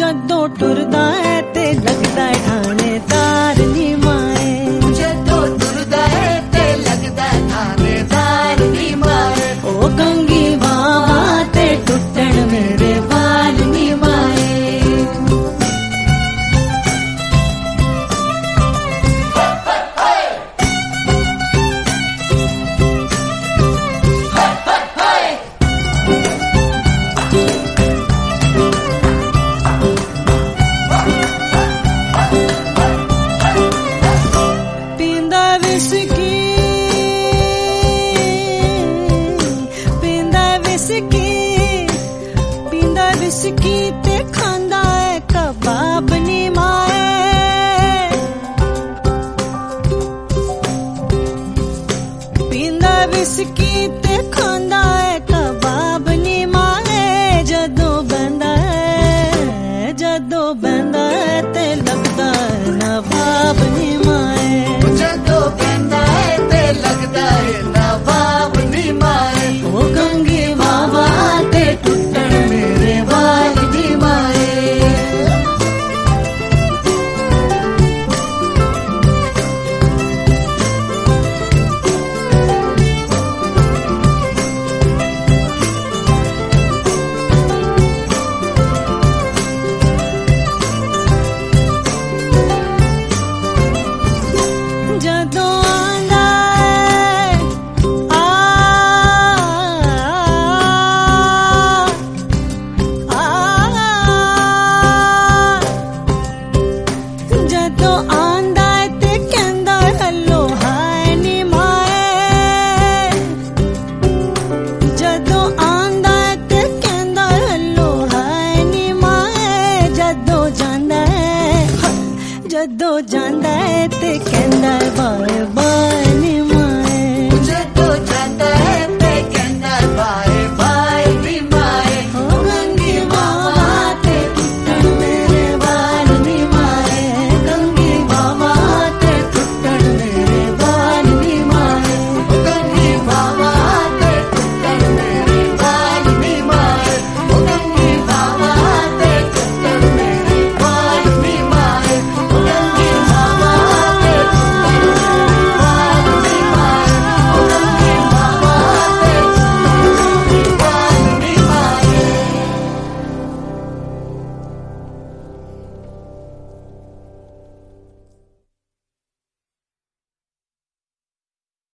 जदों टुरदा है ते लगदा है थानेदार नी माए। जदों टुरदा है ते लगदा है थानेदार नी माए। ओ कंगी बाबा ते टुटण मेरे बाल नी माए। विस्की ते खांदा है कबाब नी माए। पींदा विस्की ते खांदा है कबाब नी माए। जदों बंदा है ते लगदा है नवाब नी माए। जदों बंदा है ते लगदा है नवाब नी माए। ओ गंगी बाबा ते टुटण मेरे बाल नी माए। जदों आंदा जदों आंदा ते कहंदा हल्लो हाय नी माए। जदों आंदा ते कहंदा हल्लो हाय नी माए। जदों जांदा है ते कहंदा बाय बाय।